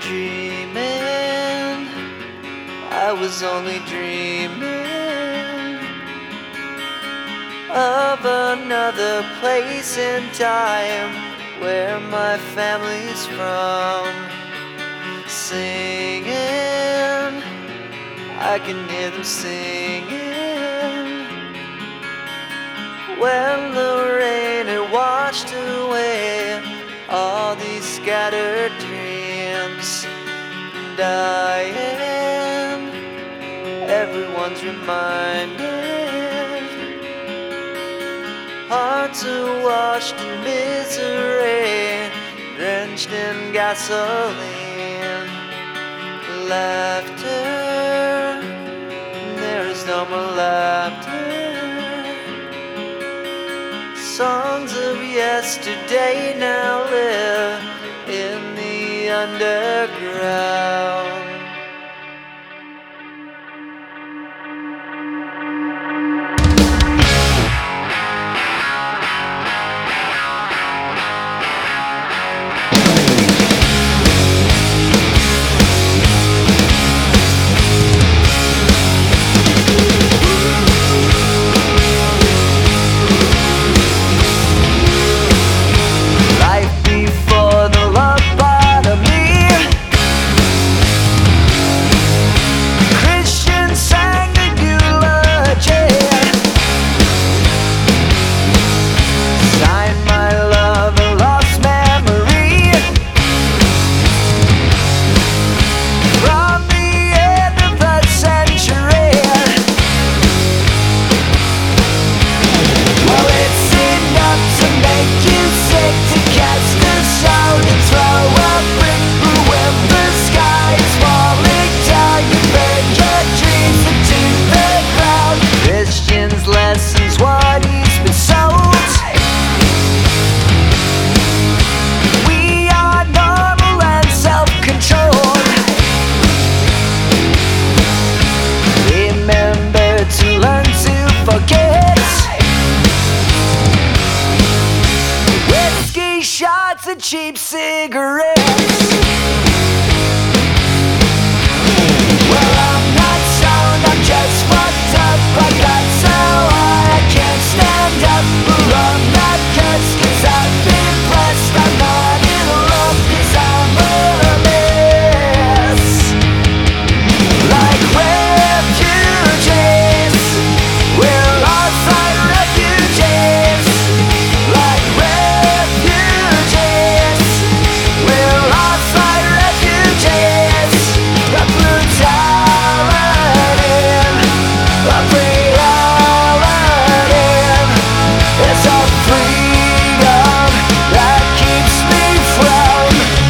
dreaming, I was only dreaming of another place and time where my family's from. Singing, I can hear them singing when the rain had washed away all these scattered dreams. Dying, everyone's reminded, hearts are washed in misery, drenched in gasoline. Laughter, there is no more laughter. Songs of yesterday now live in the underground. Shots and cheap cigarettes. Well, I'm not stoned, I'm just fucked up. I got so high I can't stand up. Well, I'm not cursed 'cause I've been blessed. I'm not in love 'cause I'm a mess. Like refugees, we're lost like refugees. Like refugees, we're lost like refugees. The brutality, the reality, it's a freedom that keeps me from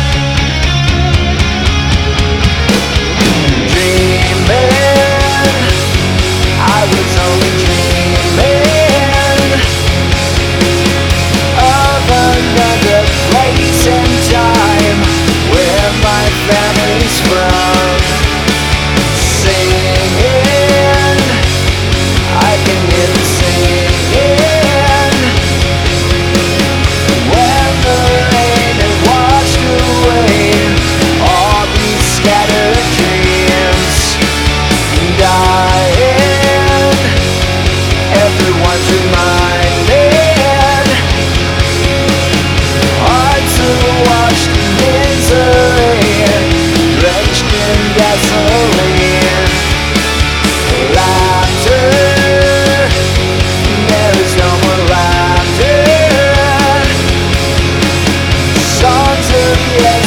dreaming. I was only dreaming of another place and time where my family's from. Singing, I can hear them singing when the rain had washed away all these scattered dreams. Dying, everyone's reminded, hearts are washed in misery, drenched in gasoline. Laughter, there is no more laughter. Songs of yesterday